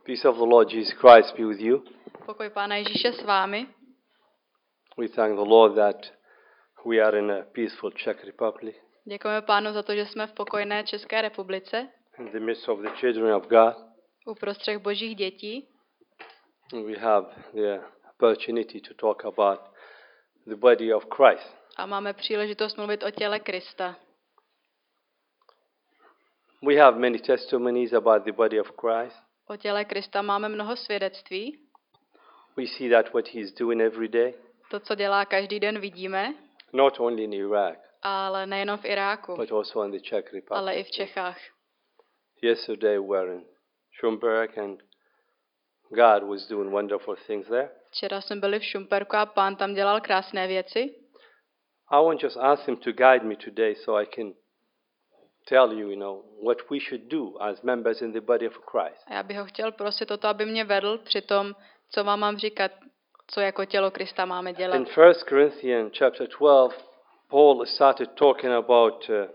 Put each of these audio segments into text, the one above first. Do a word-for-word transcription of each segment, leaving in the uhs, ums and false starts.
Peace of the Lord Jesus Christ be with you. Pokoj Pána Ježíše s vámi. We thank the Lord that we are in a peaceful Czech Republic, Děkujeme Pánu za to, že jsme v pokojné České republice, in the midst of the children of God. uprostřed božích dětí. We have the opportunity to talk about the body of Christ. A máme příležitost mluvit o těle Krista. We have many testimonies about the body of Christ. O těle Krista máme mnoho svědectví. We see that what he is doing every day, To, co dělá každý den, vidíme, not only in Iraq, ale nejenom v Iráku, but also in the Czech Republic. ale i v Čechách. Yesterday we were in Schumberg and God was doing wonderful things there. Včera jsme byli v Šumperku a Pán tam dělal krásné věci. I want just ask him to guide me today so I can tell you, you know, what we should do as members in the body of Christ. A já bych ho chtěl prosit o to, aby mě vedl při tom, co vám mám říkat, co jako tělo Krista máme dělat. In First Corinthians chapter twelve, Paul started talking about uh,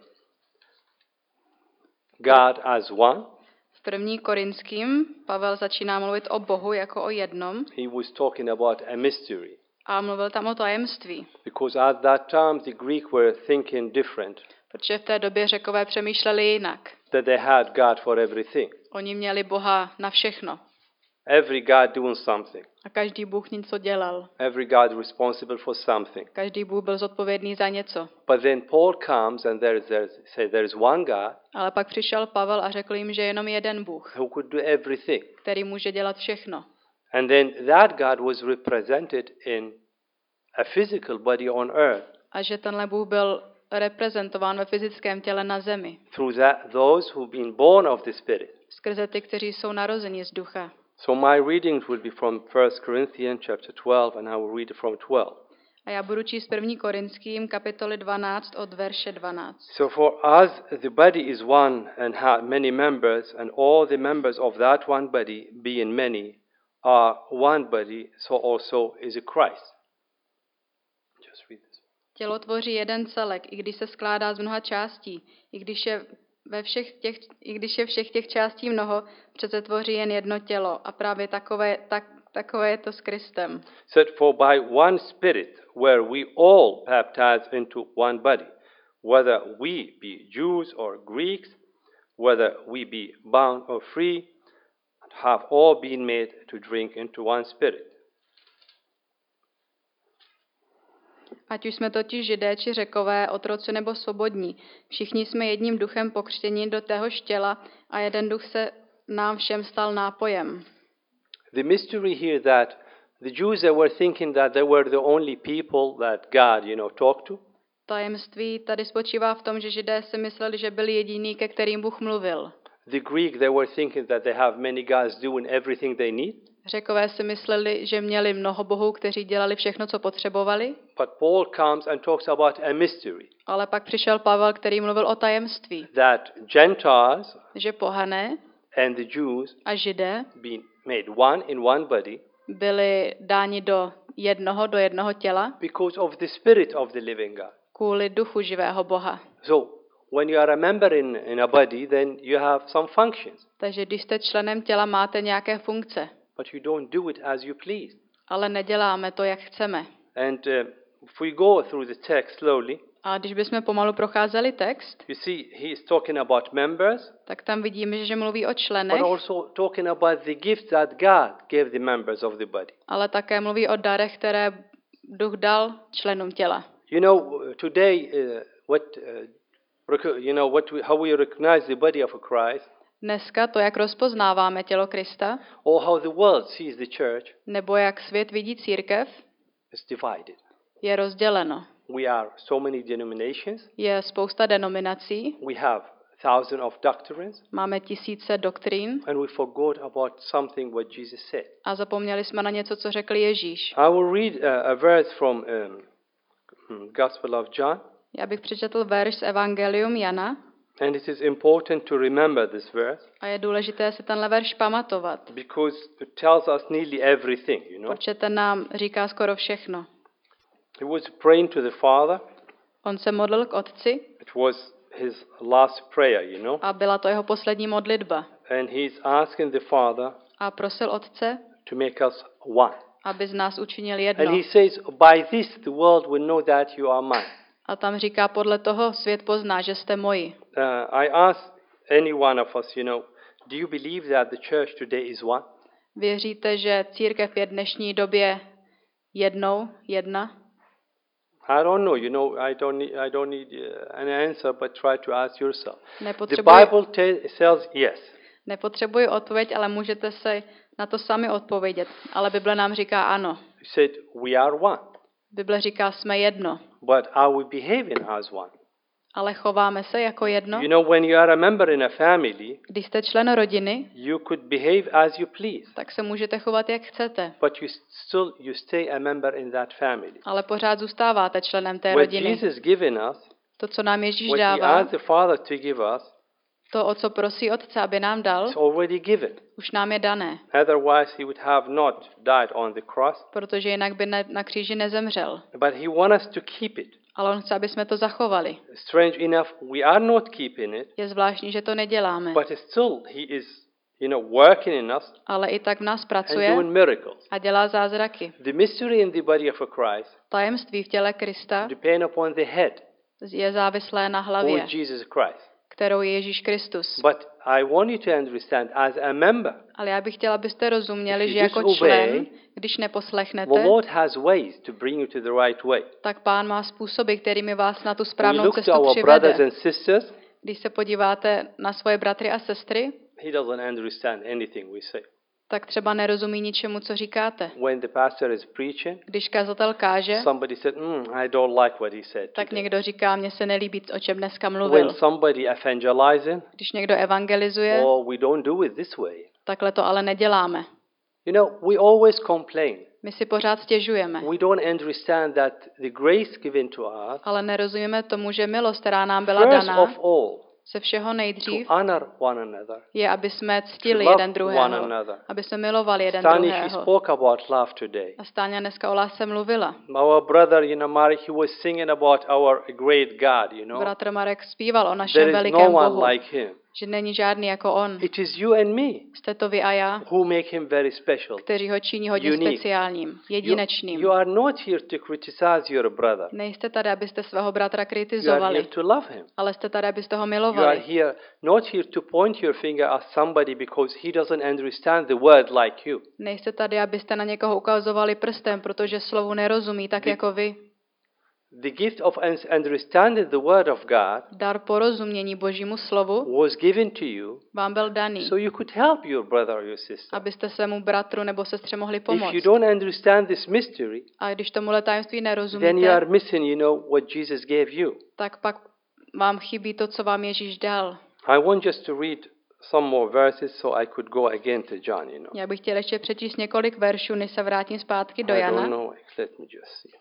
God as one. V první Korinským Pavel začíná mluvit o Bohu jako o jednom He was talking about a mystery. a mluvil tam o tajemství, Because at that time the Greek were thinking different, protože v té době Řekové přemýšleli jinak. that they had God for everything. Oni měli Boha na všechno Every God doing something. a každý Bůh něco dělal. Every God responsible for something. Každý Bůh byl zodpovědný za něco. But then Paul comes and there is, there is, say there is one God Ale pak přišel Pavel a řekl jim, že je jenom jeden Bůh, who could do everything. který může dělat všechno. And then that God was represented in a physical body on earth A že tenhle Bůh byl reprezentován ve fyzickém těle na zemi. through that those who've been born of the Spirit. Skrze ty, kteří jsou narozeni z ducha. So my readings will be from First Corinthians chapter twelve, and I will read it from twelve. A já budu číst první Korinským kapitoly dvanáct od verše dvanáct. So for us the body is one and has many members, and all the members of that one body, being many, are one body, so also is a Christ. Just read this. Tělo tvoří jeden celek, i když se skládá z mnoha částí, i když je ve všech těch, i když je všech těch částí mnoho, přece tvoří jen jedno tělo. A právě takové, tak, takové je to s Kristem. Said, for by one Spirit were we all baptized into one body, whether we be Jews or Greeks, whether we be bound or free, and have all been made to drink into one Spirit. Ať už jsme totiž Židé či Řekové, otroci nebo svobodní, všichni jsme jedním duchem pokřtěni do téhož těla a jeden duch se nám všem stal nápojem. The mystery here that the Jews they were thinking that they were the only people that God, you know, talked to. Tajemství tady spočívá v tom, že Židé si mysleli, že byli jediní, ke kterým Bůh mluvil. The Greek they were thinking that they have many gods doing everything they need. Řekové si mysleli, že měli mnoho bohů, kteří dělali všechno, co potřebovali. But Paul comes and talks about a mystery Ale pak přišel Pavel, který mluvil o tajemství, that Gentiles že pohané and the Jews a Židé being made one in one body byli dáni do jednoho, do jednoho těla because of the Spirit of the living God. kvůli duchu živého Boha. So when you are a member in, in a body, then you have some functions, Takže když jste členem těla, máte nějaké funkce, but you don't do it as you please. ale neděláme to, jak chceme. And uh, if we go through the text slowly, A když bychom pomalu procházeli text, you see he is talking about members, tak tam vidíme, že mluví o but členech, also talking about the gifts that God gave the members of the body. ale také mluví o darech, které duch dal členům těla. You know, today, uh, what uh, rec- you know, what we, how we recognize the body of Christ, Dneska to, jak rozpoznáváme tělo Krista, or how the world sees the church, nebo jak svět vidí církev, is divided. je rozděleno. We are so many denominations. Je spousta denominací, We have thousands of doctrines, máme tisíce doktrín and we forgot about something what Jesus said. a zapomněli jsme na něco, co řekl Ježíš. I will read uh, a verse from um, Gospel of John, Já bych přečetl verš z Evangelium Jana and it is important to remember this verse a je důležité si tenhle verš pamatovat, because it tells us nearly everything, you know. protože ten nám říká skoro všechno. He was praying to the Father. On se modlil k Otci It was his last prayer, you know. a byla to jeho poslední modlitba. And he's asking the Father a prosil Otce, to make us one. aby z nás učinil And jedno. he says, by this the world will know that you are mine. A tam říká, podle toho svět pozná, že jste moji. Uh, I ask any one of us, you know, do you believe that the church today is one? Věříte, že církev je v dnešní době jednou, jedna? I don't know, you know, I don't need, I don't need uh, an answer, but try to ask yourself. The Nepotřebuji, Bible te- says yes. nepotřebuji odpověď, ale můžete se na to sami odpovědět. Ale Bible nám říká ano. He said, we are one. Bible říká, jsme jedno. But are we behaving as one? Ale chováme se jako jedno. You know, when you are a member in a family, Když jste člen rodiny, you could behave as you please, tak se můžete chovat, jak chcete. but you still you stay a member in that family. Ale pořád zůstáváte členem té What rodiny. Jesus given us, To, co nám Ježíš what he dává, asked the Father to give us, to, o co prosí Otce, aby nám dal, is already given. už nám je dané. Otherwise, he would have not died on the cross. Protože jinak by na, na kříži nezemřel. But he wants us to keep it. Ale on chce, aby jsme to zachovali. Strange enough, we are not keeping it, Je zvláštní, že to neděláme. but still he is, you know, working in us Ale i tak v nás and pracuje doing miracles. a dělá zázraky. The mystery in the body of a Christ Tajemství v těle Krista depend upon the head, je závislé na who hlavě, is Jesus Christ. kterou je Ježíš Kristus. But I want you to understand, as a member, Ale já bych chtěla, abyste rozuměli, If že you jako disobey, člen, když the neposlechnete, Lord has ways to bring you to the right way. tak Pán má způsoby, kterými vás na tu When we správnou look to cestu our brothers přivede. and sisters, Když se podíváte na svoje bratry a sestry, he doesn't understand anything we say. tak třeba nerozumí ničemu, co říkáte. When the pastor is preaching, Když kazatel káže, somebody said, mm, I don't like what he said tak today. někdo říká, mně se nelíbí, o čem dneska When mluvil. somebody evangelizing, Když někdo evangelizuje, oh, we don't do it this way. takhle to ale neděláme. You know, we always complain. My si pořád stěžujeme, We don't understand that the grace given to us, ale nerozumíme tomu, že milost, která nám byla first daná, of all, se všeho to nejdřív honor one another, je, aby jsme ctili to love jeden one druhého, another. aby jsme milovali jeden Stani, she druhého. spoke about love today. A Stáňa dneska o lásce mluvila. Our brother, you know, Marek, he was singing about our great God, you know. Bratr Marek zpíval o našem There is velikém no one Bohu, like him. že není žádný jako on. It is you and me Jste to vy a já, who make him very special. kteří ho činí hodně Unique. speciálním, You, jedinečným. you are not here to criticize your brother. Nejste tady, abyste svého bratra You are here kritizovali, to love him. ale jste tady, abyste ho You are milovali. here not here to point your finger at somebody because he doesn't understand the word like you. Nejste tady, abyste na někoho ukazovali prstem, protože slovu nerozumí tak The- jako vy. The gift of un- understanding the word of God Dar porozumění Božímu slovu was given to you vám byl daný, so you could help your brother or your sister. abyste svému bratru nebo sestře mohli If you pomoct. don't understand this mystery, A když tomuhle tajemství then you nerozumíte, are missing, you know, what Jesus gave you. tak pak vám chybí to, co vám Ježíš dal. I want just to read some more verses so I could go again to John, you know. Já bych chtěl ještě přečíst několik veršů, než se vrátím zpátky do I don't Jana. know. Let me just see.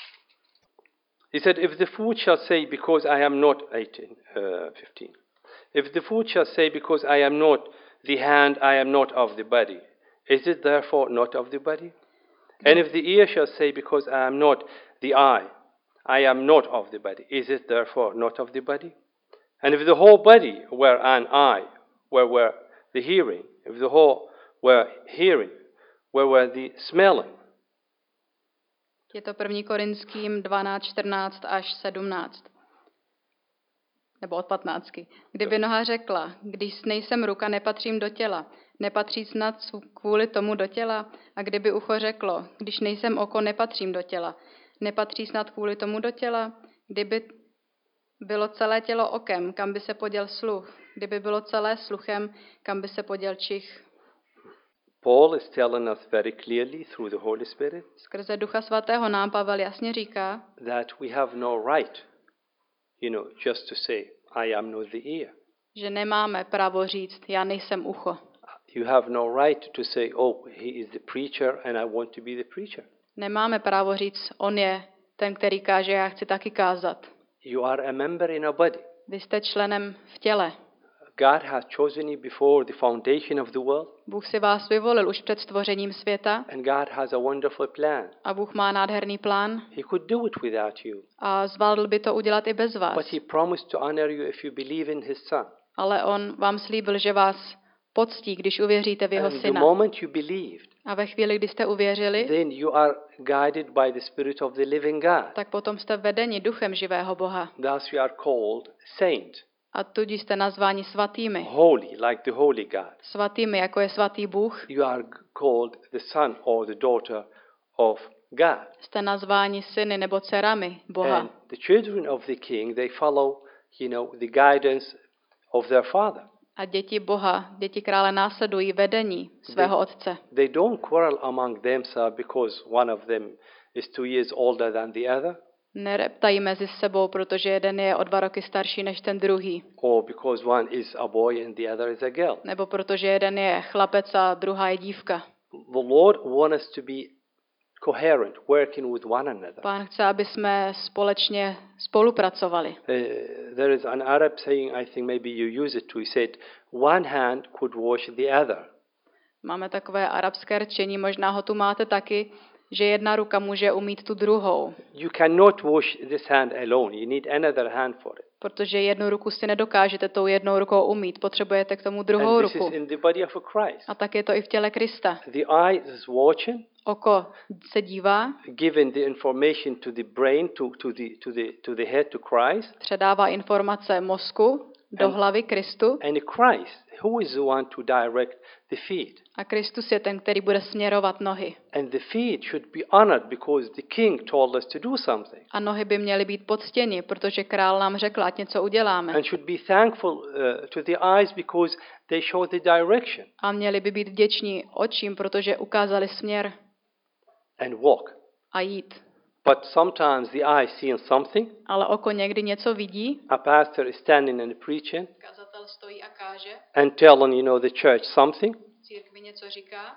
He said, if the food shall say, because I am not, eighteen, uh, fifteen. If the food shall say, because I am not the hand, I am not of the body, is it therefore not of the body? And if the ear shall say, because I am not the eye, I am not of the body, is it therefore not of the body? And if the whole body were an eye, where were the hearing? If the whole were hearing, where were the smelling? Je to první Korinským dvanáct, čtrnáct až sedmnáct. Nebo od patnáctky. Kdyby noha řekla, když nejsem ruka, nepatřím do těla, nepatří snad kvůli tomu do těla? A kdyby ucho řeklo, když nejsem oko, nepatřím do těla, nepatří snad kvůli tomu do těla? Kdyby bylo celé tělo okem, kam by se poděl sluch? Kdyby bylo celé sluchem, kam by se poděl čich? Paul is telling us very clearly through the Holy Spirit Skrze Ducha Svatého nám Pavel jasně říká, that we have no right, you know, just to say, I am not the ear. že nemáme právo říct, já nejsem ucho. You have no right to say, oh, he is the preacher and I want to be the preacher. Nemáme právo říct, on je ten, který káže, já chci taky kázat. You are a member in a body. Vy jste členem v těle. God has chosen you before the foundation of the world, Bůh si vás vyvolil už před stvořením světa and God has a wonderful plan. a Bůh má nádherný plán He could do it without you, a zvládl by to udělat i bez vás. but he promised to honor you if you believe in his son. Ale on vám slíbil, že vás poctí, když uvěříte v jeho And the syna. moment you believed, A ve chvíli, kdy jste uvěřili, then you are guided by the Spirit of the living God. tak potom jste vedeni duchem živého Boha. Thus you are called saint, A tudíž jste nazváni svatými. holy, like the holy God. Svatými, jako je svatý Bůh. You are called the son or the daughter of God. Jste nazváni syny nebo dcerami Boha. And the children of the king, they follow, you know, the guidance of their father. A děti Boha, děti krále následují vedení svého otce. They don't quarrel among themselves because one of them is two years older than the other, Nereptají mezi sebou, protože jeden je o dva roky starší než ten druhý. or because one is a boy and the other is a girl. Nebo protože jeden je chlapec a druhá je dívka. The Lord wants us to be coherent, working with one another. Pán chce, aby jsme společně spolupracovali. Uh, there is an Arab saying, I think maybe you use it too. He said, one hand could wash the other. Máme takové arabské rčení, možná ho tu máte taky, že jedna ruka může umýt tu druhou. You cannot wash this hand alone. You need another hand for it. Protože jednu ruku si nedokážete tou jednou rukou umýt, potřebujete k tomu druhou And this ruku. is in the body of Christ. A tak je to i v těle Krista. The eye is watching, Oko se dívá, giving the information to the brain, to, to, the, to, the, to the head, to Christ. předává informace mozku do And- hlavy Kristu. And Christ, who is the one to direct the feet. A Kristus je ten, který bude směrovat nohy. And the feet should be honored because the king told us to do something. A nohy by měly být poctěni, protože král nám řekl, ať něco uděláme. And should be thankful uh, to the eyes because they show the direction. A měli by být vděční očím, protože ukázali směr And walk. a jít. But sometimes the eye seeing something. Ale oko někdy něco vidí. A pastor is standing and preaching Kazatel stojí a káže, and telling, you know, the church something. církvi něco říká.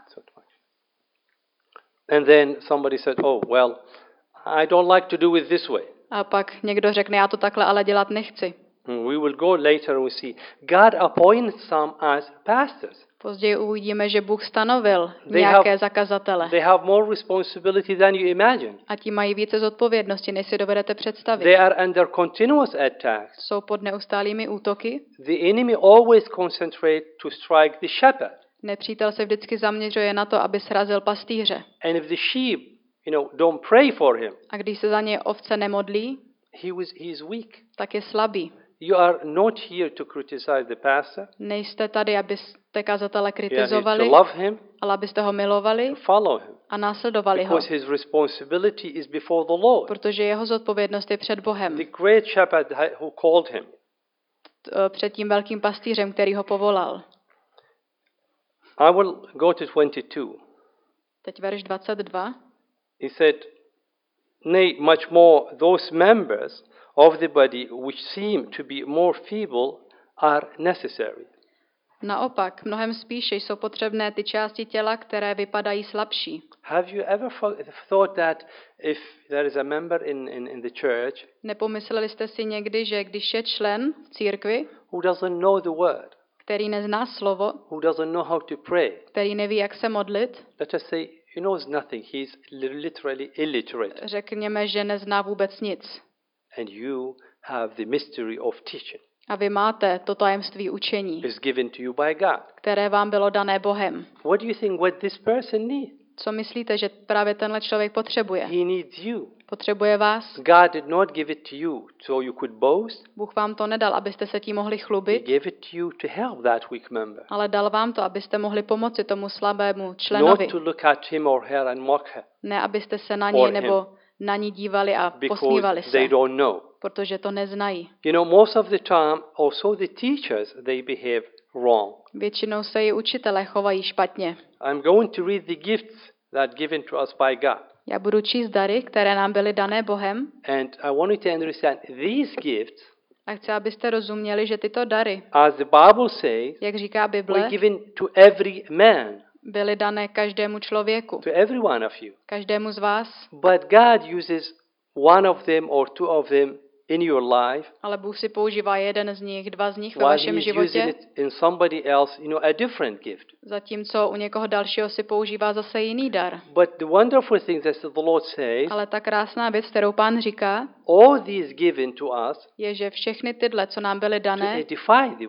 And then somebody said, oh, well, I don't like to do it this way. A pak někdo řekne, já to takhle ale dělat nechci. We will go later and we see God appoints some as pastors. Později uvidíme, že Bůh stanovil They nějaké have- zakazatele. They have more responsibility than you imagine. A ti mají více zodpovědnosti, než si dovedete představit. They are under continuous attacks. Jsou pod neustálými útoky. The enemy always concentrate to strike the shepherd. Nepřítel se vždycky zaměřuje na to, aby srazil pastýře. And if the sheep, you know, don't pray for him, A když se za ně ovce nemodlí, he was he is weak. tak je slabý. You are not here to criticize the pastor. Nejste tady, abyste kazatele You are here to kritizovali, love him, ale abyste ho milovali to follow him. a následovali ho. Because his responsibility is before the Lord. Protože jeho zodpovědnost je před Bohem. The great shepherd ha- who called him. T- Před tím velkým pastýřem, který ho povolal. I will go to twenty-two. Teď verš dvacet dva. He said, nay, much more, those members of the body which seem to be more feeble are necessary. Naopak, mnohem spíše jsou potřebné ty části těla, které vypadají slabší. Have you ever fo- thought that if there is a member in, in, in the church Nepomysleli jste si někdy, že když je člen v církvi, who doesn't know the word, který nezná slovo, who doesn't know how to pray, který neví, jak se modlit, let us say he knows nothing, he's li- literally illiterate, řekněme, že nezná vůbec nic. and you have the mystery of teaching A vy máte to tajemství učení, is given to you by God. které vám bylo dané Bohem. What do you think what this person needs? Co myslíte, že právě tenhle člověk potřebuje? He needs you. Potřebuje vás? God did not give it to you so you could boast. Bůh vám to nedal, abyste se tím mohli He chlubit, gave it to you to help that weak member. ale dal vám to, abyste mohli pomoci tomu slabému Not členovi. to look at him or her and mock her Ne, abyste se na or něj him. nebo na ní dívali a posmívali because se, they don't know. protože to neznají. You know, most of the time, also the teachers, they behave wrong. Většinou se i učitelé chovají špatně. I'm going to read the gifts that given to us by God. Já budu číst dary, které nám byly dané Bohem, And I want you to understand these gifts, a chci, abyste rozuměli, že tyto dary, as the Bible says, jak říká were Bible, given to every man, byly dané každému člověku, to every one of you. každému z vás, But God uses one of them or two of them in your life, ale Bůh si používá jeden z nich, dva z nich ve while vašem He's using životě, it in somebody else, you know, a different gift. zatímco u někoho dalšího si používá zase jiný dar. But the wonderful thing that the Lord says, Ale ta krásná věc, kterou Pán říká, all these given to us je, že všechny tyhle, co nám byly to dané, edify the body.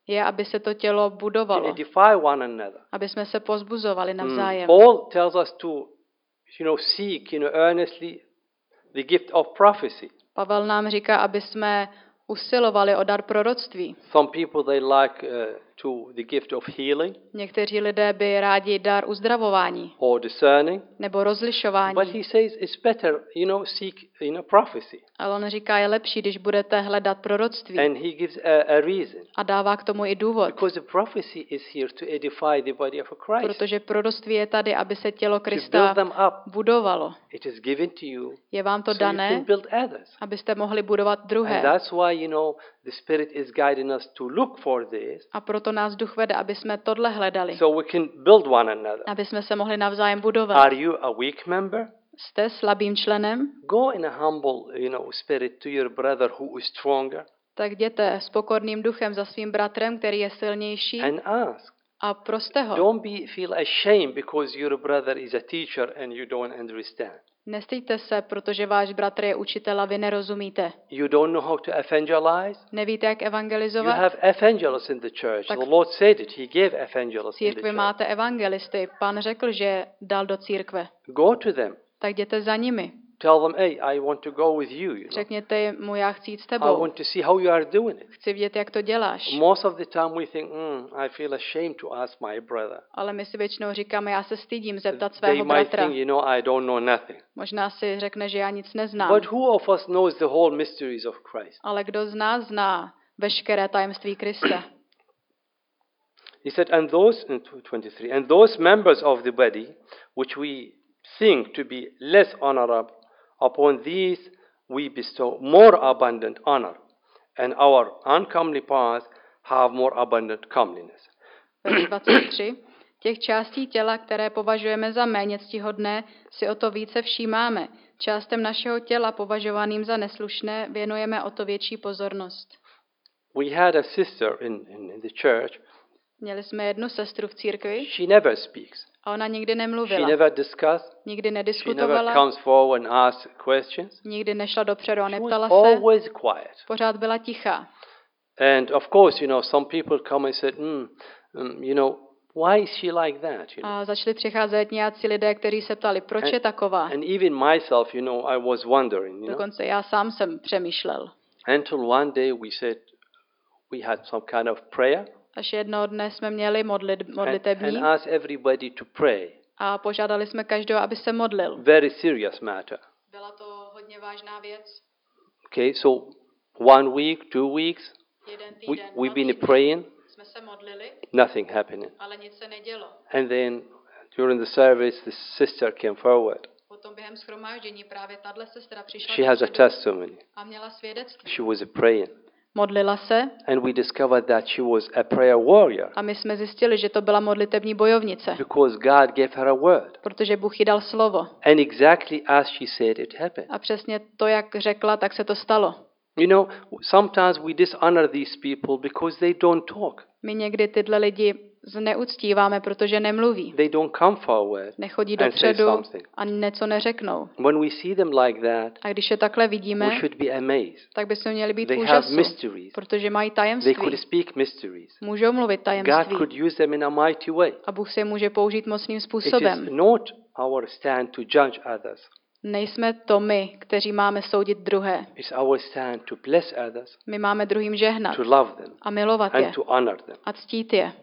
je, aby se to tělo to budovalo, edify one another. aby jsme se pozbuzovali Mm. navzájem. Paul tells us to, you know, seek, you know, earnestly the gift of prophecy. Pavel nám říká, aby jsme usilovali o dar proroctví. Some people they like uh, to the gift of healing Někteří lidé by rádi dar uzdravování or discerning, nebo but rozlišování. he says it's better, you know, seek, you know, prophecy. Ale on říká, je lepší, když budete hledat proroctví. And he gives a, a reason. A dává k tomu i důvod. Because the prophecy is here to edify the body of Christ, Protože proroctví je tady, aby se tělo to Krista build them up. budovalo. It is given to you Je vám to so you can dané, build others. abyste mohli budovat And druhé. that's why, you know, the Spirit is guiding us to look for this A proto nás duch vede, aby jsme tohle hledali. so we can build one another. Aby jsme se mohli navzájem budovat. Are you a weak member? Jste slabým členem? Go in a humble, you know, spirit to your brother who is stronger Tak jděte s pokorným duchem za svým bratrem, který je silnější, and ask. a proste ho. Don't be feel ashamed because your brother is a teacher and you don't understand. Nestyďte se, protože váš bratr je učitel a vy nerozumíte. You don't know how to evangelize? Nevíte, jak You evangelizovat? have evangelists in the church. Tak- The Lord said it. He gave evangelists V in the církvi church. máte evangelisty. Pán řekl, že dal do církve. Go to them. Tak jděte za nimi. Tell them, hey, I want to go with you. you know. Řekněte mu, já chci jít s I tebou. want to see how you are doing it. Chci vidět, jak to děláš. Most of the time we think, mm, I feel ashamed to ask my brother. Ale my si většinou říkáme, já se stydím zeptat They svého might bratra. think, you know, I don't know nothing. Možná si řekne, že já nic neznám. But who of us knows the whole mysteries of Christ? Ale kdo z nás zná veškeré tajemství Krista? He said, and those, in twenty-three, and those members of the body which we think to be less honorable, upon these we bestow more abundant honor, and our uncomely parts have more abundant comeliness. Verš dvacet tři. Těch částí těla, které považujeme za méně ctihodné, si o to více všímáme. Částem našeho těla považovaným za neslušné věnujeme o to větší pozornost. We had a sister in, in, in the church. Měli jsme jednu sestru v církvi She never speaks. a ona nikdy She nemluvila. never discussed. Nikdy She never nediskutovala, comes forward and asks questions. nikdy nešla dopředu a She was neptala se, always quiet. pořád byla tichá. And of course, you know, some people come and said, mm, um, you know, why is she like that? You know? A začali přicházet nějací lidé, kteří se ptali, proč je taková. And even myself, you know, I was wondering, you know, Dokonce já sám jsem přemýšlel. until one day we said we had some kind of prayer Až jednoho dne jsme měli modlit, and, modlitební and asked everybody to pray. a požádali jsme každého, aby se modlil. Very serious matter. Byla to hodně vážná věc. Okay, so one week, two weeks, Jeden we, týden, we've dva been týdny praying, jsme se modlili, nothing happening. ale nic se nedělo. And then during the service, the sister came forward. Potom během shromáždění právě tahle sestra přišla She has a dopředu testimony. a měla svědectví. She was praying. Modlila se And we discovered that she was a prayer warrior a my jsme zjistili, že to byla modlitební bojovnice, because God gave her a word. protože Bůh jí dal slovo. And exactly as she said, it happened. A přesně to, jak řekla, tak se to stalo. You know, sometimes we dishonor these people because they don't talk. My někdy tyhle lidi zneuctíváme, protože nemluví. They don't come forward Nechodí and say dopředu something. a něco neřeknou. When we see them like that, A když je takhle we vidíme, should be amazed. tak bychom měli být They have úžasu, mysteries. protože mají They tajemství. could speak mysteries. Můžou mluvit God tajemství. could use them in a mighty way. A Bůh si je může použít mocným It is způsobem. not our stand to judge others. Nejsme to my, kteří máme soudit druhé. It's our stand to bless others, My máme druhým žehnat to love them, a milovat je and to honor them. a ctít je.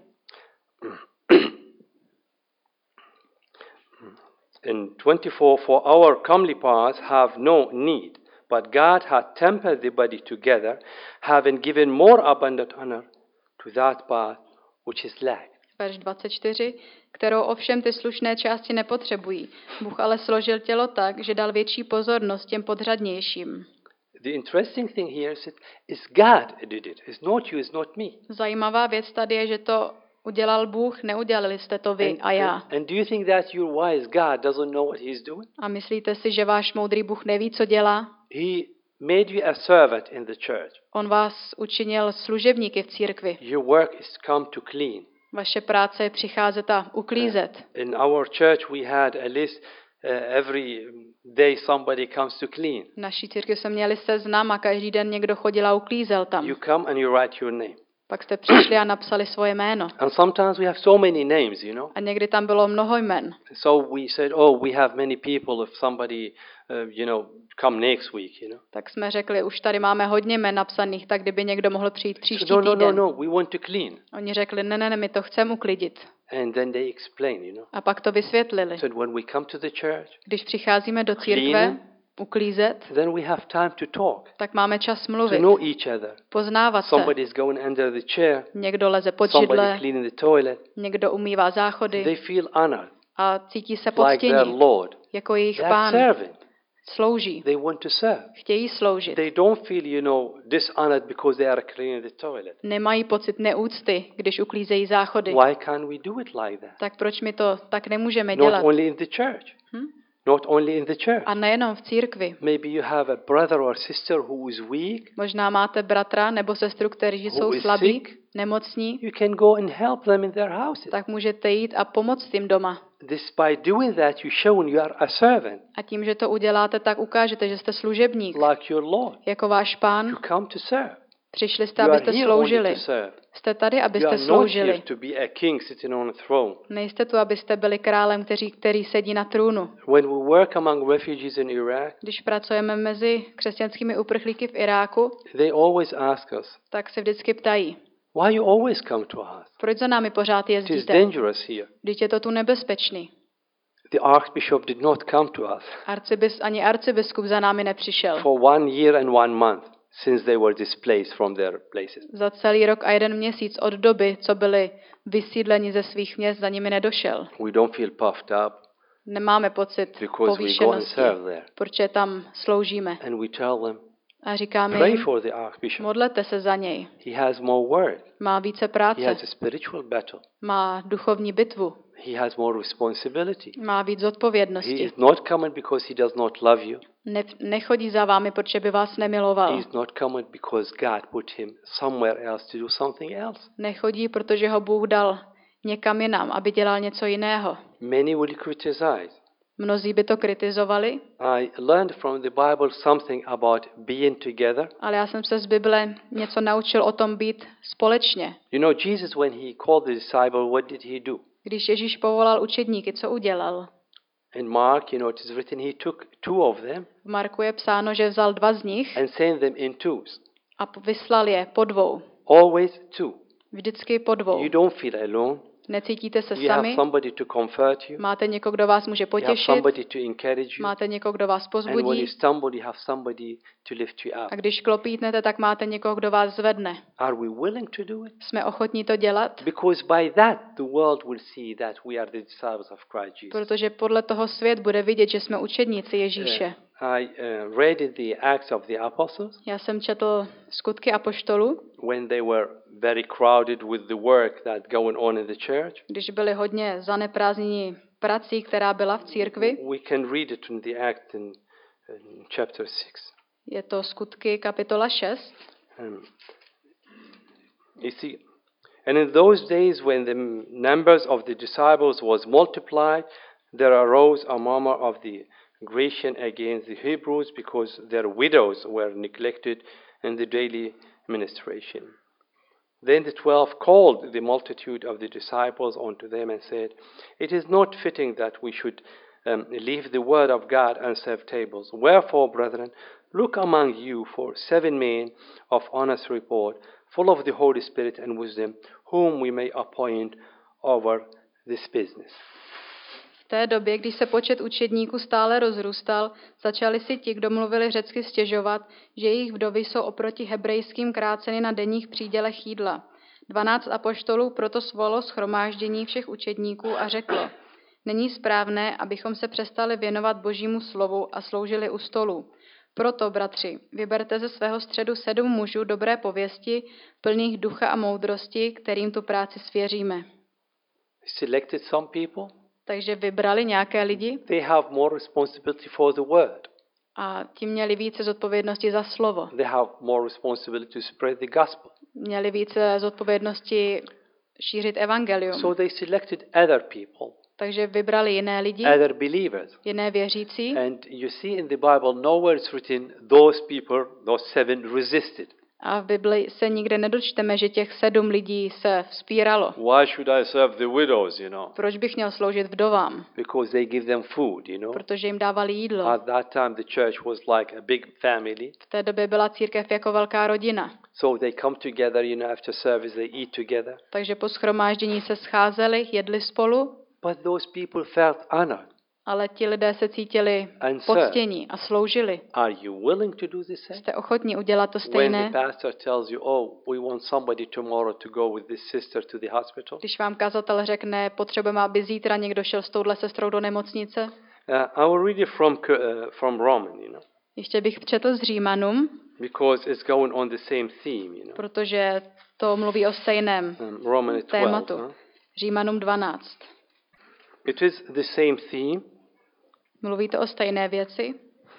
In twenty-four, for our comely parts have no need, but God hath tempered the body together, having given more abundant honor to that part which is lacked. Verš dvacet čtyři, kterou ovšem ty slušné části nepotřebují. Bůh ale složil tělo tak, že dal větší pozornost těm podřadnějším. The interesting thing here is, it, is God did it. It's not you, it's not me. Zajímavá věc tady je, že to udělal Bůh, neudělali jste to vy And, a já. and, and do you think that your wise God doesn't know what he's doing? A myslíte si, že váš moudrý Bůh neví, co dělá? He made you a servant in the church. On vás učinil služebníky v církvi. Your work is come to clean. Vaše práce je přicházet a uklízet. In our church we had a list, uh, every day somebody comes to clean. V naší církvi jsme měli seznam a každý den někdo chodil a uklízel tam. You come and you write your name. Pak jste přišli a napsali svoje jméno. And sometimes we have so many names, you know. A někdy tam bylo mnoho jmen. So we said, oh, we have many people. If somebody, uh, you know, come next week, you know. Tak jsme řekli, už tady máme hodně jmen napsaných, tak kdyby někdo mohl přijít příští So, no, no, no, týden. no, we want to clean. Oni řekli, ne, ne, ne, my to chceme uklidit. And then they explain, you know. A pak to vysvětlili. So when we come to the church, Když přicházíme do Clean. církve, uklízet, then we have time to talk, tak máme čas to mluvit, know each other. poznávat se. Somebody is going under the chair, Někdo leze pod somebody židle, cleaning the toilet. někdo umývá záchody They feel honored, a cítí se like their poctění, Lord. jako jejich They are pán. serving. Slouží, They want to serve. chtějí sloužit. They don't feel, you know, dishonored because they are cleaning the toilet. Nemají pocit neúcty, když uklízejí záchody. Why can't we do it like that? Tak proč my to tak nemůžeme Not dělat? only in the church. Hm? Not only in the church. A nejenom v církvi. Maybe you have a brother or sister who is weak. Možná máte bratra nebo sestru, kteří Who jsou is slabí, sick? nemocní, You can go and help them in their houses. tak můžete jít a pomoct jim doma. This by doing that, you show you are a servant, A tím, že to uděláte, tak ukážete, že jste služebník, like your Lord. jako váš pán. You come to serve. Přišli jste, You are abyste here only sloužili. to serve. Jste tady, You abyste are not here sloužili. to be a king sitting on a throne. Nejste tu, abyste byli králem, který, který sedí na trůnu. When we work among refugees in Iraq, Když pracujeme mezi křesťanskými uprchlíky v Iráku, they always ask us, tak se vždycky ptají, why you always come to us? proč za námi pořád It is jezdíte? dangerous here. Vždyť je to tu nebezpečný. The archbishop did not come to us Arcibis, ani arcibiskup za námi nepřišel. for one year and one month since they were displaced from their places. Za celý rok a jeden měsíc od doby, co byli vysídleni ze svých měst, za nimi nedošel. We don't feel puffed up Nemáme pocit because we go and povýšenosti, serve there. protože tam sloužíme. And we tell them, A říkáme pray jim, for the archbishop. modlete se za něj. He has more work. Má více He práce, has a spiritual battle. má duchovní bitvu, He has more responsibility. má víc He zodpovědnosti. is not coming because he does not love you. Ne, nechodí za vámi, protože by vás He nemiloval. is not coming because God put him somewhere else to do something else. Nechodí, protože ho Bůh dal někam jinam, aby dělal něco jiného. Many will criticize. Mnozí by to kritizovali, I learned from the Bible something about being together. ale já jsem se z Bible něco naučil o tom být společně. You know, Jesus, when he called the disciple, what did he do? Když Ježíš povolal učedníky, co udělal? In Mark, you know, it is written he took two of them V Marku je psáno, že vzal dva z nich and sent them in twos. a vyslal je po dvou. Always two. Vždycky po dvou. You don't feel alone. Necítíte se You have sami, somebody to comfort you. máte někoho, kdo vás může You have potěšit, somebody to encourage you. máte někoho, kdo vás And when you pozbudí stumble, you have somebody to lift you up. a když klopítnete, tak máte někoho, kdo vás zvedne. Are we willing to do it? Jsme ochotní to dělat, Because by that, the world will see that we are the disciples of Christ Jesus. protože podle toho svět bude vidět, že jsme učedníci Ježíše. I uh, read in the Acts of the Apostles Já jsem četl skutky apoštolů, when they were very crowded with the work that going on in the church. když byli hodně zaneprázdněni prací, která byla v církvi. We can read it in the Acts in, in chapter six. Je to skutky kapitola šest. Um, you see, and in those days when the numbers of the disciples was multiplied, there arose a murmur of the Grecian against the Hebrews because their widows were neglected in the daily ministration. Then the twelve called the multitude of the disciples unto them and said, it is not fitting that we should um, leave the word of God and serve tables. Wherefore, brethren, look among you for seven men of honest report, full of the Holy Spirit and wisdom, whom we may appoint over this business. V té době, když se počet učedníků stále rozrůstal, začali si ti, kdo mluvili řecky, stěžovat, že jejich vdovy jsou oproti hebrejským kráceny na denních přídělech jídla. Dvanáct apoštolů proto svolalo shromáždění všech učedníků a řeklo, není správné, abychom se přestali věnovat Božímu slovu a sloužili u stolu. Proto, bratři, vyberte ze svého středu sedm mužů dobré pověsti, plných ducha a moudrosti, kterým tu práci svěříme. Selected some people. Takže vybrali nějaké lidi They have more responsibility for the word. a ti měli více zodpovědnosti za slovo. They have more responsibility to spread the gospel. Měli více zodpovědnosti šířit evangelium. So they selected other people, Takže vybrali jiné lidi, other believers. jiné věřící. And you see in the Bible, nowhere it's written those people, those seven resisted. A v Bibli se nikde nedočteme, že těch sedm lidí se vzpíralo. Why should I serve the widows, you know? Proč bych měl sloužit vdovám? Because they give them food, you know? Protože jim dávali jídlo. At that time the church was like a big family. V té době byla církev jako velká rodina. So they come together, you know, after service they eat together. Takže po shromáždění se scházeli, jedli spolu, But those people felt honored. ale ti lidé se cítili And served. poctění a sloužili. Are you willing to do the same? Jste ochotní udělat to When the stejné? pastor tells you, oh, we want somebody tomorrow to go with this sister to the hospital. Když vám kazatel řekne, potřebujeme, aby zítra někdo šel s touhle sestrou do nemocnice, Uh, I will read it from uh, from Roman, you know, ještě bych přečetl z Římanům, because it's going on the same theme, you know. protože to mluví o stejném Um, Roman twelve. tématu. Huh? Římanům dvanáct. It is the same theme. Mluví to o stejné věci.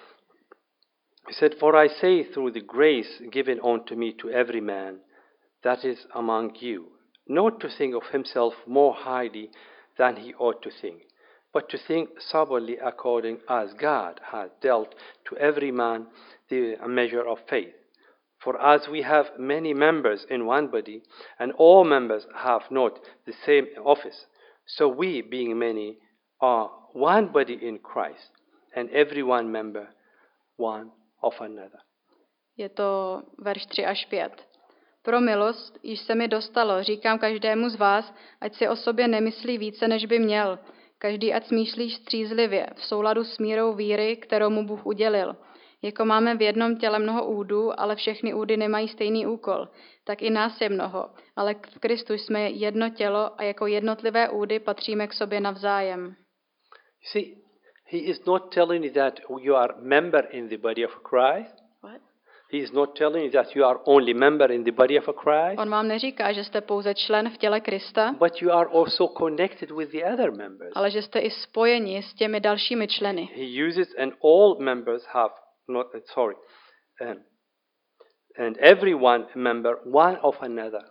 He said, "For I say through the grace given unto me to every man that is among you, not to think of himself more highly than he ought to think, but to think soberly according as God has dealt to every man the measure of faith. For as we have many members in one body, and all members have not the same office, so we, being many, are one body in Christ, and every one member one of another." Je to verš tři až pět. Pro milost, již se mi dostalo, říkám každému z vás, ať si o sobě nemyslí více, než by měl. Každý ať smýšlí střízlivě, v souladu s mírou víry, kterou mu Bůh udělil. Jako máme v jednom těle mnoho údů, ale všechny údy nemají stejný úkol, tak i nás je mnoho, ale v Kristu jsme jedno tělo a jako jednotlivé údy patříme k sobě navzájem. You see, he is not telling you that you are member in the body of Christ. What? He is not telling you that you are only member in the body of Christ, On vám neříká, že jste pouze člen v těle Krista, but you are also connected with the other members. ale že jste i spojeni s těmi dalšími členy. He uses, and all members have not uh, sorry, um, and every one member one of another.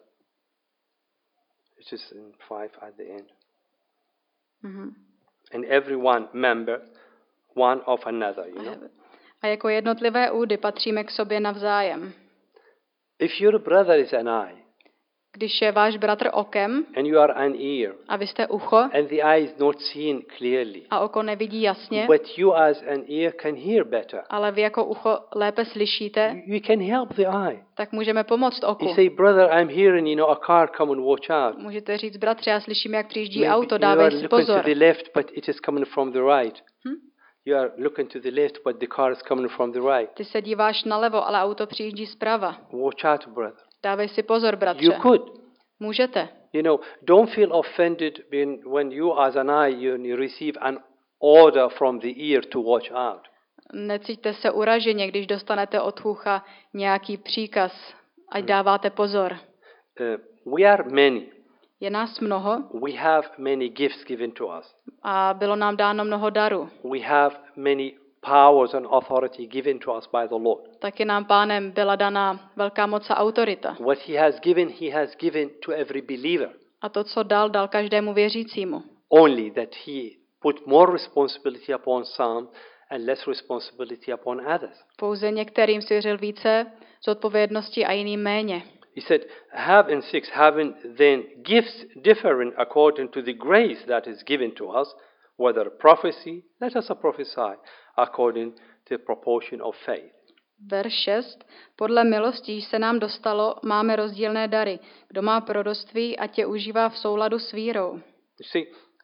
It is in five at the end. Mhm. And every one member one of another. You know. A jako jednotlivé údy patříme k sobě navzájem. If your brother is an eye, Když je váš bratr okem and you are an ear, a vy jste ucho and the eye is not seen clearly, a oko nevidí jasně, but you as an ear can hear better, ale vy jako ucho lépe slyšíte, you can help the eye. tak můžeme pomoct oku. You say, brother, I'm hearing, you know, a car come and watch out. Můžete říct, bratře, já slyším, jak přijíždí Maybe auto, you dávej are si looking to pozor. the left, but it is coming from the right. Hm? You are looking to the left, but the car is coming from the right. Ty se díváš nalevo, ale auto přijíždí zprava. Watch out, brother. Dávej si pozor, bratře. You could. Můžete. You know, don't feel offended when, when you as an eye, you, you receive an order from the ear to watch out. Necíťte se uraženě, když dostanete od ucha nějaký příkaz, ať dáváte pozor. Uh, we are many. Je nás mnoho We have many gifts given to us. a bylo nám dáno mnoho darů. We have many powers and authority given to us by the Lord. Taky nám Pánem byla daná velká moc a autorita. What he has given, he has given to every believer. A to, co dal, dal každému věřícímu. Only that he put more responsibility upon some and less responsibility upon others. Pouze některým svěřil více zodpovědnosti a jiným méně. He said, have in six, having then gifts differing according to the grace that is given to us, whether prophecy, let us prophesy according to the proportion of faith. Verš šest. Podle milosti se nám dostalo, máme rozdílné dary. Kdo má proroctví, ať je užívá v souladu s vírou. You see,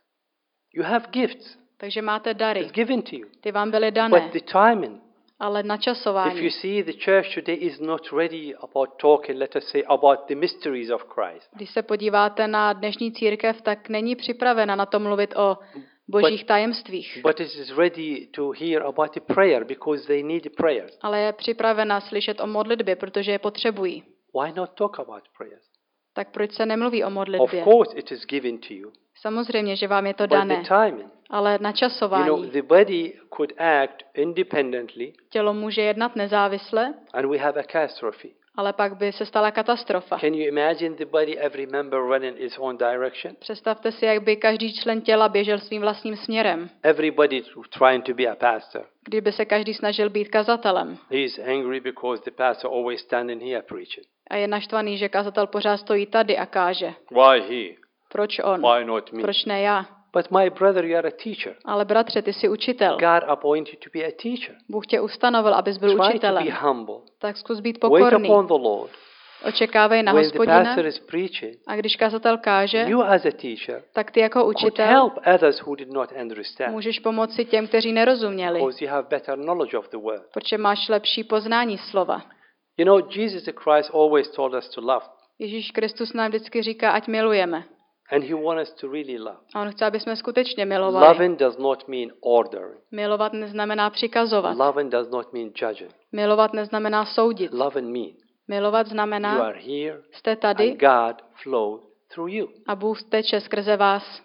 you have gifts. Takže máte dary. It's given to you. Ty vám byly dané, But the timing, ale if you načasování. see the church today is not ready about talking, let us say, about the mysteries of Christ. Když se podíváte na dnešní církev, tak není připravena na to mluvit o božích tajemstvích. But it is ready to hear about the prayer because they need prayers. Ale je připravena slyšet o modlitbě, protože je potřebují. Why not talk about prayers? Tak proč se nemluví o Of modlitbě? course it is given to you. Samozřejmě, že vám je to But the dané, timing, ale you know, načasování. the body could act independently Tělo může jednat nezávisle and we have a catastrophe. ale pak by se stala katastrofa. Can you imagine the body, every member running its own direction? Představte si, jak by každý člen těla běžel svým vlastním směrem. Everybody trying to be a pastor. Kdyby se každý snažil být kazatelem. He is angry because the pastor always standing here preaching. A je naštvaný, že kazatel pořád stojí tady a káže. Why he? Proč on? Why not me? Proč ne já? But my brother, you are a teacher. Ale bratře, ty jsi učitel. God appointed to be a teacher. Bůh tě ustanovil, abys byl Try to učitelem. be humble. Tak zkus být Wait pokorný. upon the Lord. Očekávej na When the Hospodina. pastor is preaching, A když kazatel káže, you as a teacher tak ty jako could učitel help others who did not understand, můžeš pomoci těm, kteří nerozuměli, because you have better knowledge of the word. protože máš lepší poznání slova. You know, Jesus Christ always told us to love, Ježíš Kristus nám vždycky říká, ať milujeme. and he wants us to really love. A on chce, aby jsme skutečně milovali. Loving does not mean ordering. Milovat neznamená přikazovat. Loving does not mean judging. Milovat neznamená soudit. Loving means Milovat you znamená, are here jste tady and God flows through you. a Bůh teče skrze vás.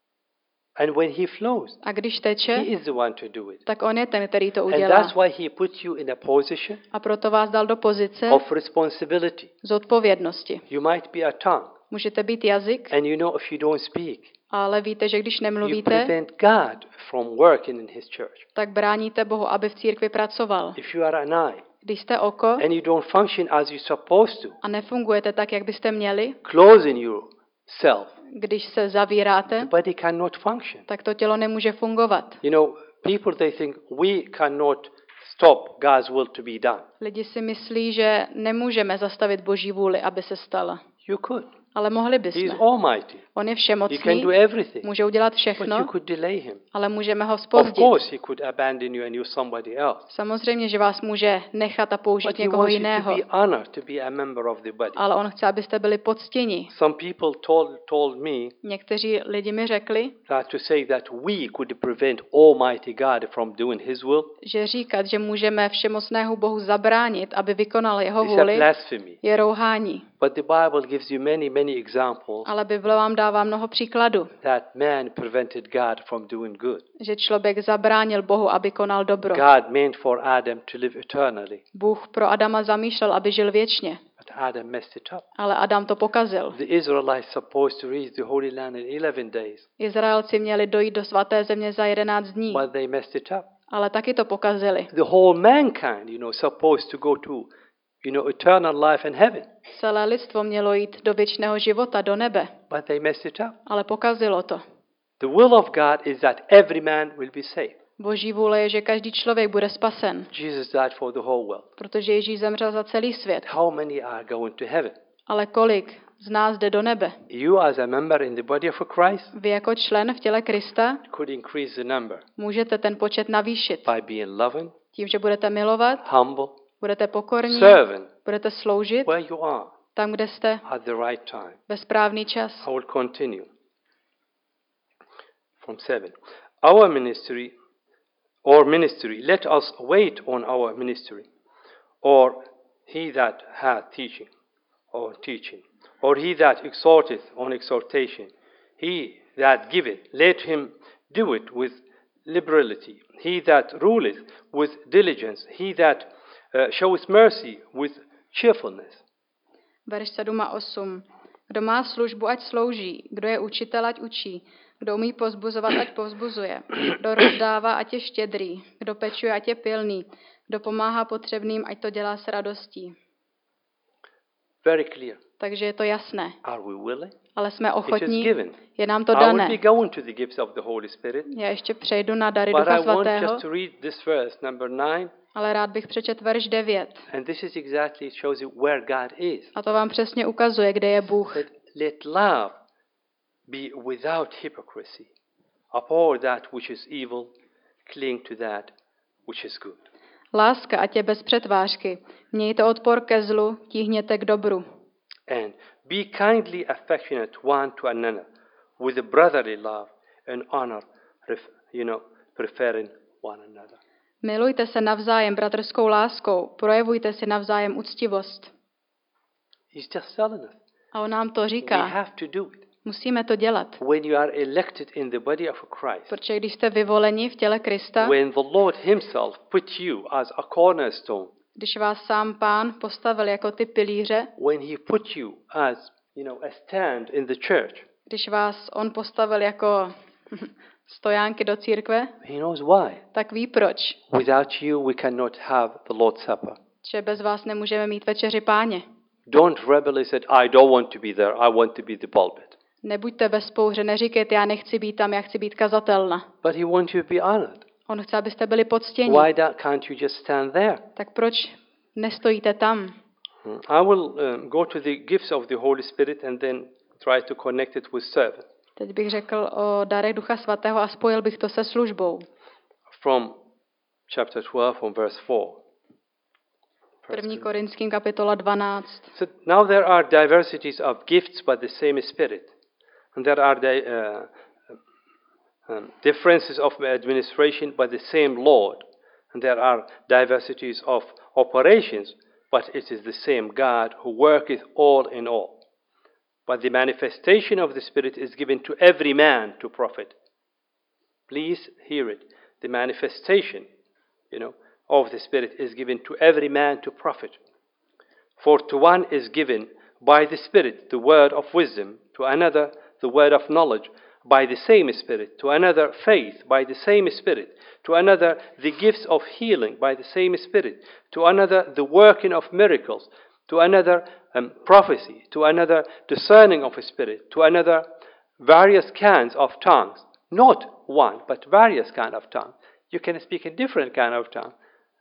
And when he flows, A když he teče, is the one to do it. tak on je ten, který to And udělá. that's why he put you in a position A proto vás dal do pozice of responsibility. zodpovědnosti. You might be a tongue, Můžete být jazyk, and you know if you don't speak, ale víte, že když you nemluvíte, prevent God from working in his church. tak bráníte Bohu, aby v církvi pracoval. If you are an eye, Když jste oko and you don't function as you're supposed to, a nefungujete tak, jak byste měli, closing yourself, když se the zavíráte, body cannot function. tak to tělo nemůže fungovat. You know, people, they think we cannot stop God's will to be done. Lidi si myslí, že nemůžeme zastavit Boží vůli, aby se stala. You could. Ale mohli He is bychom. almighty. On je He can všemocný, do everything. může udělat But všechno, you could delay him. ale můžeme ho Of zpozdit. course, he could abandon you and use somebody else. Samozřejmě, že vás může nechat a použít But he někoho wants you to jiného, be honored to be a member of the body. ale on chce, abyste byli poctěni. Some people told, told me Někteří lidi mi řekli, that to say that we could prevent Almighty God from doing his will že říkat, že můžeme všemocného Bohu zabránit, aby vykonal jeho is a vůli, blasphemy. je rouhání. But the Bible gives you many, many examples Ale Bible vám dává mnoho příkladů, that man prevented God from doing good. že člověk zabránil Bohu, aby konal dobro. God meant for Adam to live eternally, Bůh pro Adama zamýšlel, aby žil věčně, but Adam messed it up. ale Adam to pokazil. The Israelites supposed to reach the Holy Land in eleven days, Izraelci měli dojít do svaté země za jedenáct dní, but they messed it up. ale taky to pokazili. The whole mankind, you know, supposed to go to, you know, eternal life in heaven, Celé lidstvo mělo jít do věčného života, do nebe, but they messed it up. ale pokazilo to. The will of God is that every man will be saved. Boží vůle je, že každý člověk bude spasen, Jesus died for the whole world. protože Ježíš zemřel za celý svět. How many are going to heaven? Ale kolik z nás jde do nebe? You as a member in the body of Christ Vy jako člen v těle Krista could increase the number můžete ten počet navýšit by being loving, tím, že budete milovat, humble, budete pokorní, serving budete sloužit where you are tam, kde jste, at the right time. ve správný čas. I will continue from seven. Our ministry or ministry, let us wait on our ministry, or he that hath teaching, or teaching, or he that exhorteth on exhortation, he that giveth, let him do it with liberality, he that ruleth with diligence, he that uh, showeth mercy with cheerfulness. Verš sedm a osm. Kdo má službu, ať slouží, kdo je učitel, ať učí, kdo umí povzbuzovat, ať povzbuzuje, kdo rozdává, ať je štědrý, kdo pečuje, ať je pilný, kdo pomáhá potřebným, ať to dělá s radostí. Very clear. Takže je to jasné. Are we willing? Ale jsme It is ochotní, given. je nám to I will dané. be going to the gifts of the Holy Spirit, Já ještě přejdu na dary but Ducha I want Svatého, just to read this verse, number nine, ale rád bych přečet verš devět. and this is exactly, it shows you where God is. A to vám přesně ukazuje, kde je Bůh. Let, let love be without hypocrisy. Abhor that which is evil, cling to that which is good. Láska, ať je bez přetvářky. Mějte odpor ke zlu, tíhněte k dobru. And be kindly affectionate one to another with a brotherly love and honor, ref- you know, preferring one another. Milujte se navzájem bratrskou láskou, projevujte si navzájem úctivost. He's just telling us. A on nám to We říká. have to do it. Musíme to dělat. When you are elected in the body of Christ, Protože když jste vyvoleni v těle Krista, when the Lord himself put you as a cornerstone, Když vás sám Pán postavil jako ty pilíře, when he put you as, you know, a stand in the church, když vás on postavil jako stojánky do církve, he knows why. tak ví proč. Without you, we cannot have the Lord's Supper. Že bez vás nemůžeme mít večeři Páně. Don't rebel and say, I don't want to be there, I want to be the pulpit. Nebuďte ve spouře, neříkejte, já nechci být tam, já chci být kazatelna. But he wants you to be honored. On chce, abyste byli poctěni. Why that can't you just stand there? Tak proč nestojíte tam? Hmm. I will um, go to the gifts of the Holy Spirit and then try to connect it with service. Teď bych řekl o darech Ducha Svatého a spojil bych to se službou. From chapter twelve, from verse four. První Korinským kapitola dvanáct. So now there are diversities of gifts, but the same Spirit. And there are the, uh, um, differences of administration, but the same Lord. And there are diversities of operations, but it is the same God who worketh all in all. But the manifestation of the Spirit is given to every man to profit. Please hear it. The manifestation, you know, of the Spirit is given to every man to profit. For to one is given by the Spirit the word of wisdom, to another the word of knowledge by the same Spirit, to another faith by the same Spirit, to another the gifts of healing by the same Spirit, to another the working of miracles, to another um, prophecy, to another discerning of a spirit, to another various kinds of tongues. Not one, but various kind of tongues. You can speak a different kind of tongue.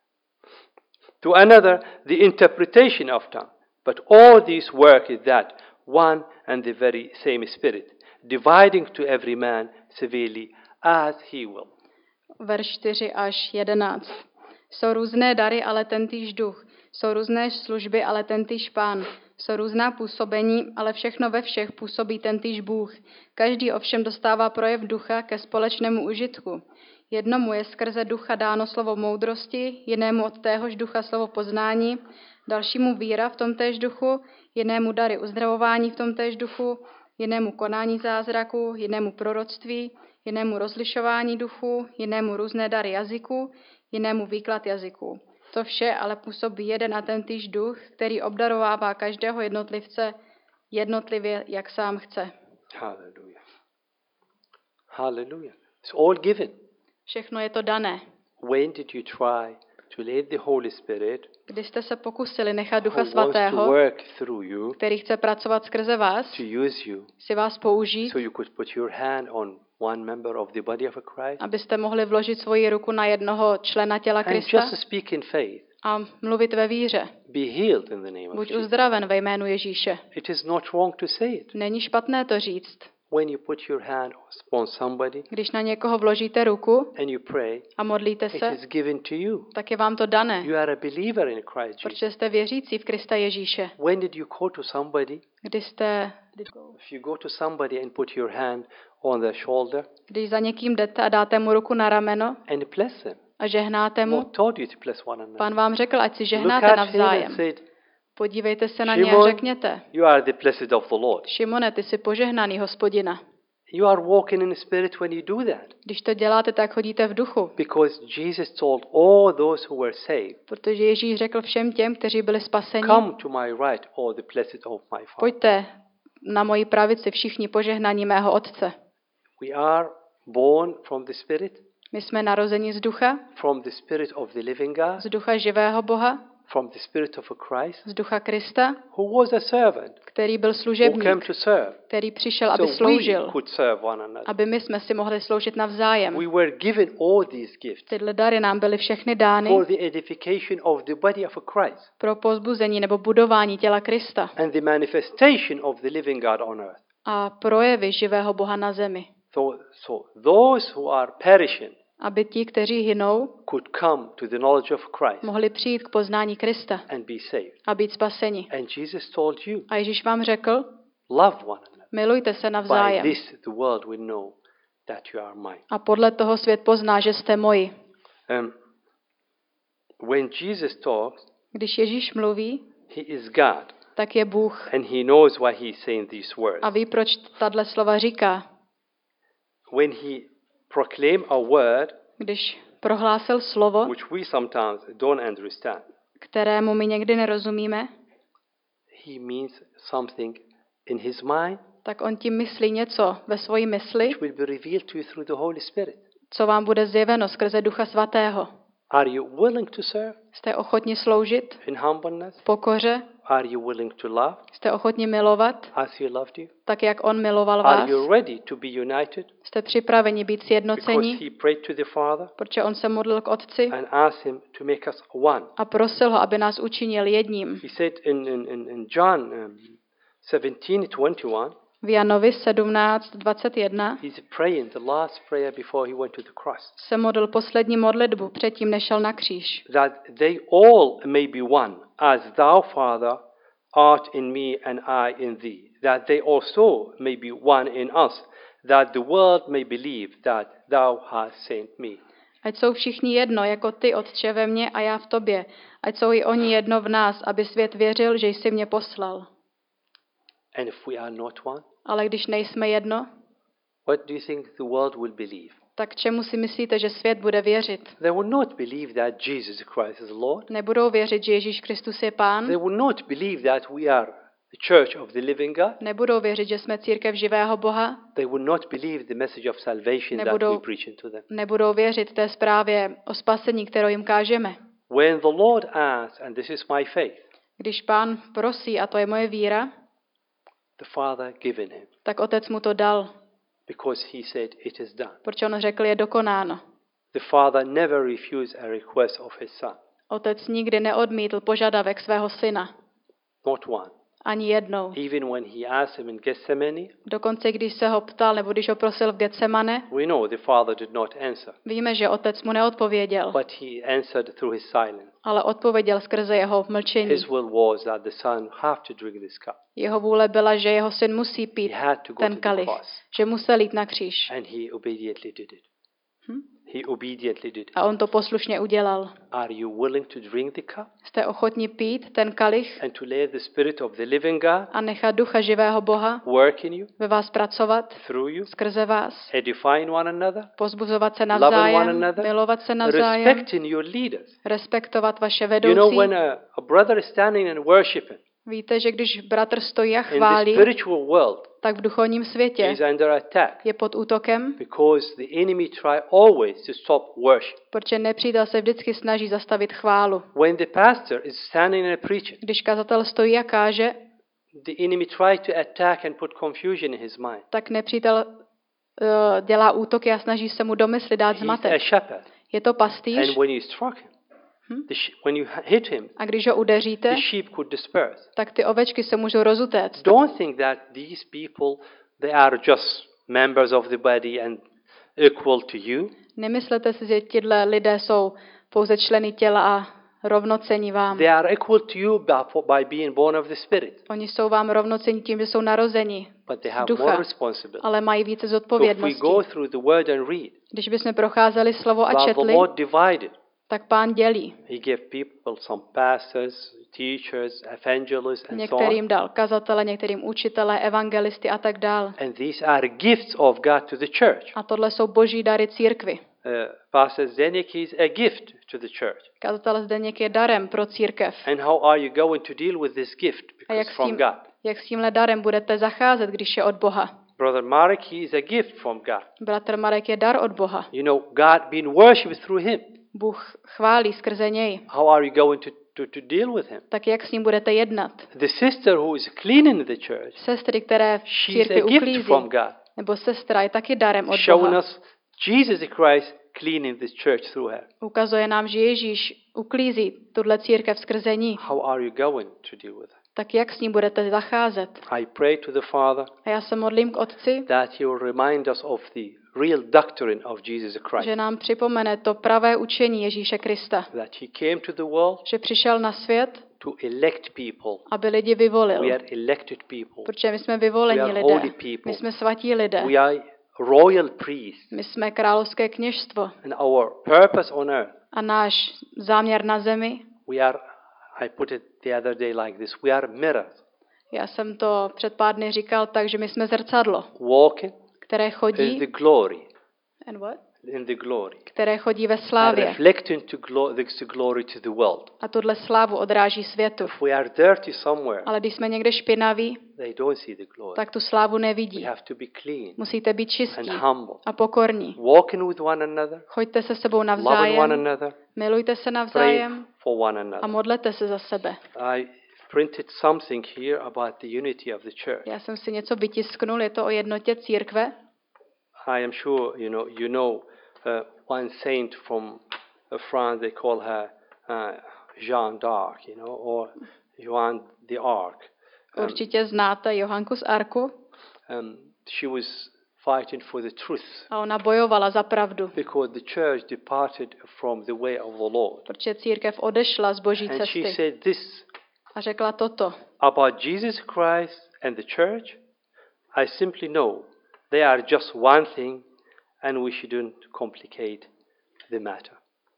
To another the interpretation of tongue. But all these work is that one and the very same Spirit, dividing to every man severely as he will. Verš čtyři až jedenáct. Jsou různé dary, ale tentýž duch. Jsou různé služby, ale tentýž Pán. Jsou různá působení, ale všechno ve všech působí tentýž Bůh. Každý ovšem dostává projev ducha ke společnému užitku. Jednomu je skrze ducha dáno slovo moudrosti, jinému od téhož ducha slovo poznání, dalšímu víra v tomtéž duchu, jinému dary uzdravování v tomtéž duchu, jinému konání zázraku, jinému proroctví, jinému rozlišování duchu, jinému různé dary jazyků, jinému výklad jazyků. To vše ale působí jeden a tentýž duch, který obdarovává každého jednotlivce jednotlivě, jak sám chce. Hallelujah. Hallelujah. It's all given. Všechno je to dané. When did you try to let the Holy Spirit, Když jste se pokusili nechat Ducha who wants to Svatého, work through you, který chce pracovat skrze vás, to use you, si vás použít, so you could put your hand on one member of the body of a Christ, abyste mohli vložit svoji ruku na jednoho člena těla and Krista just speak in faith, a mluvit ve víře. be healed in the name of Buď Jesus. uzdraven ve jménu Ježíše. It is not wrong to say it. Není špatné to říct. When you put your hand upon somebody Když na někoho vložíte ruku and you pray, a modlíte it se, is given to you. tak je vám to dané, You are a believer in Christ Jesus. protože jste věřící v Krista Ježíše. When did you go to somebody? Když jste, If you go to somebody and put your hand on their shoulder když za někým jdete a dáte mu ruku na rameno and bless them, a žehnáte mu, God told you to bless one another. Pán vám řekl, ať si Look žehnáte at him navzájem. and said, Podívejte se na ně a Šimon, řekněte, you are the blessed of the Lord. Šimone, ty jsi požehnaný Hospodina. You are walking in the Spirit when you do that. Když to děláte, tak chodíte v duchu. Because Jesus told all those who were saved, Protože Ježíš řekl všem těm, kteří byli spaseni, come to my right, all the blessed of my Father. pojďte na moji pravici všichni požehnaní mého Otce. We are born from the Spirit, My jsme narozeni z ducha, from the Spirit of the living God, z ducha živého Boha, from the Spirit of a Christ, z ducha Krista, who was a servant, který byl who came služebník, to serve. který přišel, aby So we sloužil, could serve one another. aby my jsme si mohli sloužit navzájem. We were given all these gifts Tyhle dary nám byly všechny dány for the edification of the body of a Christ pro pozbuzení nebo budování těla Krista and the manifestation of the living God on earth. a projevy živého Boha na zemi. So, so those who are perishing Aby ti, kteří hynou, could come to the knowledge of Christ mohli přijít k poznání Krista and be saved. a být spaseni. And Jesus told you, A Ježíš vám řekl, love one another. milujte se By navzájem. this the world will know that you are mine. A podle toho svět pozná, že jste moji. Um, when Jesus talks, Když Ježíš mluví, he is God, tak je Bůh. and he knows why he's saying these words. A ví, proč tato slova říká. When he proclaimed a word Když prohlásil slovo, which we sometimes don't understand, kterému my někdy nerozumíme, he means something in his mind, tak on tím myslí něco ve svojí mysli, which will be revealed to you through the Holy Spirit. co vám bude zjeveno skrze Ducha Svatého. Are you willing to serve Jste ochotni sloužit in humbleness? v pokoře? Are you willing to love Jste ochotni milovat, as he loved you? tak jak on miloval Are vás? you ready to be united? Jste připraveni být Because sjednoceni, he prayed to the Father protože on se modlil k Otci and asked him to make us one. a prosil ho, aby nás učinil jedním. He said in, in, in, in John um, seventeen twenty-one, V Janovi sedmnáct dvacet jedna he's praying the last prayer before he went to the cross, se modlil poslední modlitbu předtím, než šel na kříž. that they all may be one, as thou, Father, art in me and I in thee, that they also may be one in us, that the world may believe that thou hast sent me. Ať jsou všichni jedno, jako ty, Otče, ve mně a já v tobě. Ať jsou i oni jedno v nás, aby svět věřil, že jsi mě poslal. And if we are not one, Ale když nejsme jedno, what do you think the world will believe? tak čemu si myslíte, že svět bude věřit? They will not believe that Jesus Christ is Lord. Nebudou věřit, že Ježíš Kristus je Pán? They will not believe that we are the church of the living God. Nebudou věřit, že jsme církev živého Boha? They will not believe the message of salvation that Nebudou- we preach to them. Nebudou věřit té zprávě o spasení, kterou jim kážeme? When the Lord asks, and this is my faith, Když Pán prosí, a to je moje víra, the Father given him, tak Otec mu to dal, because he said it is done. protože on řekl, je dokonáno. The Father never refused a request of his Son, Otec nikdy neodmítl požadavek svého syna. not one. Ani jednou. Even when he asked him in Gethsemane, Dokonce když se ho ptal, nebo když ho prosil v Getsemane, we know the Father did not answer, víme, že Otec mu neodpověděl, but he answered through his silence. ale odpověděl skrze jeho mlčení. His will was that the Son have to drink this cup. Jeho vůle byla, že jeho syn musí He pít had to go to ten the kalich, cross, že musel jít na kříž. and he obediently did it. Hm? He obediently did it. A on to poslušně udělal. Are you willing to drink the cup Jste ochotni pít ten kalich and to let the Spirit of the living God a nechat ducha živého Boha work in you, ve vás pracovat, through you, skrze vás, edifying one another, pozbuzovat se Loving one navzájem, another, milovat se navzájem, respecting your leaders? respektovat vaše You know, vedoucí. when a, a brother is standing and worshiping Víte, že když bratr stojí a in the chválí, spiritual world, tak v duchovním světě is under attack je pod útokem, because the enemy try always to stop worship. protože nepřítel se vždycky snaží zastavit chválu. When the pastor is standing and preaching, Když kazatel stojí a káže, the enemy try to attack and put confusion in his mind. tak nepřítel uh, dělá útoky a snaží se mu do mysli dát He's a zmatek. shepherd, Je to pastýř and when you struck him, Hm? the sh- when you hit him, a když ho udeříte, the sheep could disperse. tak ty ovečky se můžou rozutéct. Don't think that these people, they are just members of the body and equal to you. Nemyslete si, že tihle lidé jsou pouze členy těla a rovnocení vám. They are equal to you by, by being born of the Spirit, Oni jsou vám rovnocení tím, že jsou narozeni but they z have more ducha, responsibility. ale mají více So if we zodpovědnosti. go through the word and read, Když bychom procházeli slovo a while the četli, Lord divided, tak Pán dělí. He gave people some pastors, teachers, evangelists, and so on. Některým dal kazatele, některým učitele, evangelisty a tak dál. And these are gifts of God to the church. A tohle jsou boží dary církvi. Uh, Pastor Zdeněk is a gift to the church. Kazatel Zdeněk je darem pro církev. And how are you going to deal with this gift? A Because jak s, from tím, God. jak s tímhle darem budete zacházet, když je od Boha? Brother Marek, he is a gift from God. Bratr Marek je dar od Boha. You know, God being worshipped through him. Bůh chválí skrze něj. How are you going to, to, to deal with him? Tak jak s ním budete jednat? The sister who is cleaning the church, Sestry, které v she's církvi a gift uklízí, from God. nebo sestra je taky darem od Showing Boha. us Jesus Christ cleaning this church through her. Ukazuje nám, že Ježíš uklízí tuhle církev skrze ní. How are you going to deal with it? Tak jak s ním budete zacházet? I pray to the Father A já se modlím k Otci, that He will remind us of the real doctrine of Jesus Christ. že nám připomene to pravé učení Ježíše Krista. That He came to the world Že přišel na svět, to elect people. aby lidi vyvolil. We are elected people. Protože my jsme We vyvolení are lidé. holy people. My jsme svatí lidé. We are royal priests. My jsme královské kněžstvo. And our purpose on earth, A náš záměr na zemi, we are, I put it the other day like this, we are mirrors. já jsem to před pár dny říkal tak, že my jsme zrcadlo, Walking které is chodí. the glory. And what? in the glory. které chodí ve And slávě. reflecting to glo- the glory to the world. A tuhle slávu odráží světu. If we are dirty somewhere, Ale když jsme někde špinaví, they don't see the glory. tak tu slávu We nevidí. have to be clean Musíte být and čistí humble. a pokorní. Walking with one another, Choďte se sebou loving one navzájem, another, milujte se praying navzájem for one a another. modlete se za sebe. I printed something here about the unity of the church. Já jsem si něco vytisknul, je to o jednotě církve. I am sure you know you know uh, one saint from uh, France. They call her uh, Jeanne d'Arc, you know, or Joan the Arc. Um, Určitě znáte Johanku z Arku um, she was fighting for the truth a ona bojovala za pravdu, because the church departed from the way of the Lord. protože církev odešla z boží And she cesty said this a řekla toto. about Jesus Christ and the church. I simply know they are just one thing, and we shouldn't complicate the matter.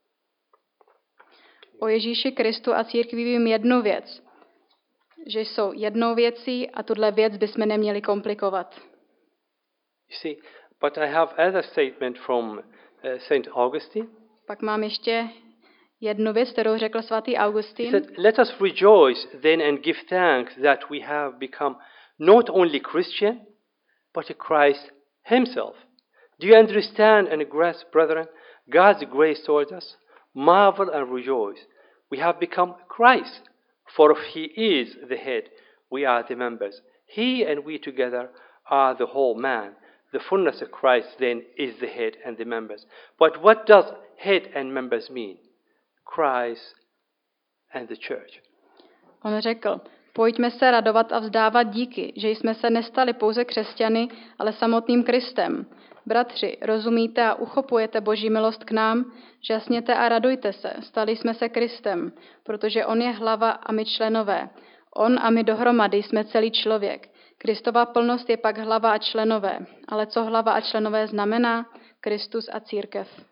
O Ježíši Kristu a církvi vím jednu věc, že jsou jednou věcí a tuhle věc bychom neměli komplikovat. You see, but I have other statement from uh, Saint Augustine. Pak mám ještě jednu věc, kterou řekl svatý He Augustín. said, "Let us rejoice then and give thanks that we have become not only Christian, but a Christ Himself." Do you understand and grasp, brethren, God's grace towards us? Marvel and rejoice. We have become Christ, for if He is the head, we are the members. He and we together are the whole man. The fullness of Christ then is the head and the members. But what does head and members mean? Christ and the church. On řekl, pojďme se radovat a vzdávat díky, že jsme se nestali pouze křesťany, ale samotným Kristem. Bratři, rozumíte a uchopujete Boží milost k nám? Žasněte a radujte se, stali jsme se Kristem, protože on je hlava a my členové. On a my dohromady jsme celý člověk. Kristova plnost je pak hlava a členové. Ale co hlava a členové znamená? Kristus a církev.